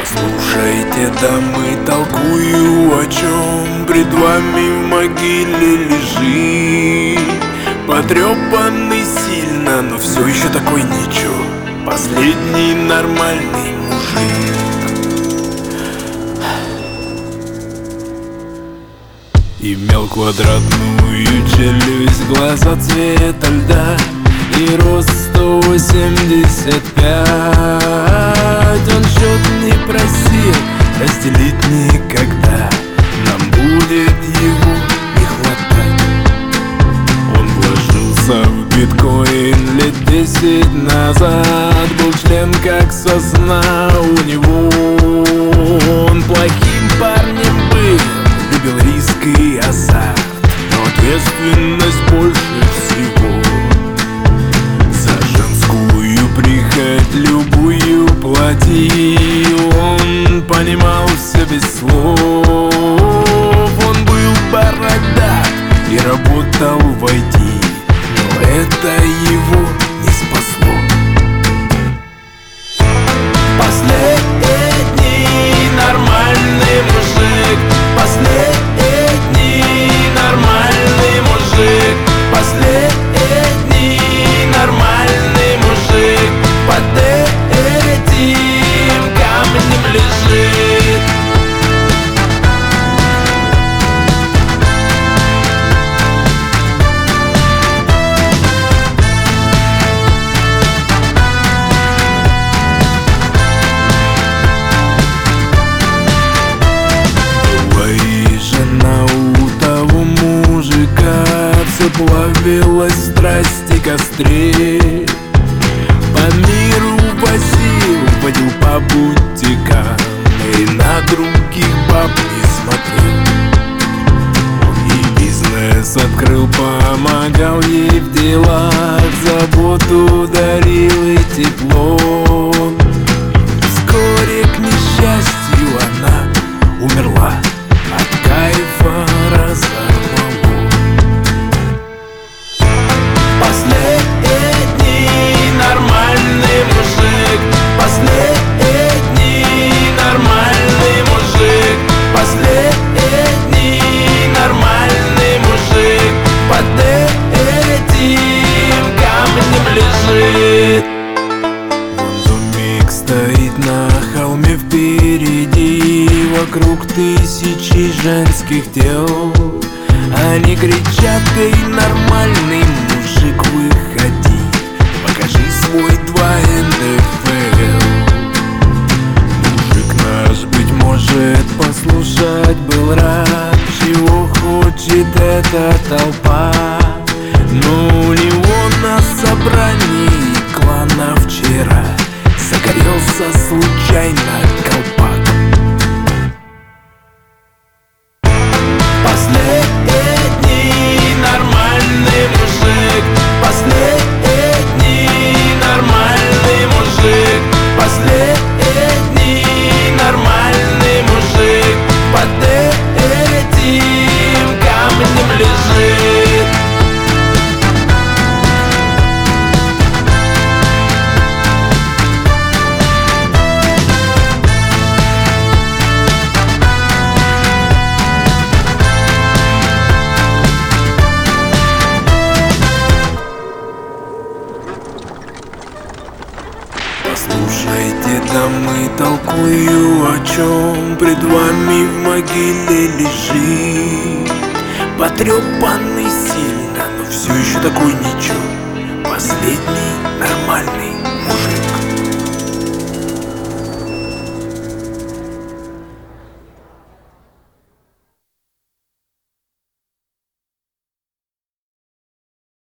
Послушайте, дамы, толкую, о чем пред вами в могиле лежит. Потрепанный сильно, но все еще такой ничего, последний нормальный мужик. Имел квадратную челюсть, глаза цвета льда и рост 185. Он счет не просил разделить никогда, нам будет его не хватать. Он вложился в биткоин лет 10 назад, был член как сосна у него. Он плохим парнем был, любил риск и азарт, но ответственность больше всего. За женскую прихоть любую платил, он понимал все без слов. Он был бородат и работал в IT, но это его не спасло. Последний нормальный мужик, последний нормальный мужик, последний нормальный мужик под этим камнем лежит. Все плавилось в страсти костре, по миру водил по бутикам и на других баб не смотрел. Он и бизнес открыл, помогал ей в делах, заботу дарил и тепло. Вскоре, к несчастью, она умерла, от кайфа разорвала. Последний нормальный мужик, последний нормальный мужик, последний нормальный мужик под этим камнем лежит. Вон домик стоит на холме впереди, вокруг тысячи женских тел. Они кричат: эй, нормальный мужик, выходи, покажи свой 2 НДФЛ. Мужик наш, быть может, послушать был рад, чего хочет эта толпа. Но у него на собрании клана вчера загорелся случайно колпак. Последний нормальный мужик, последний нормальный мужик, последний нормальный мужик под этим камнем лежит. Послушайте, дамы, толкую, о чем пред вами в могиле лежит. Потрепанный сильно, но все еще такой ничего,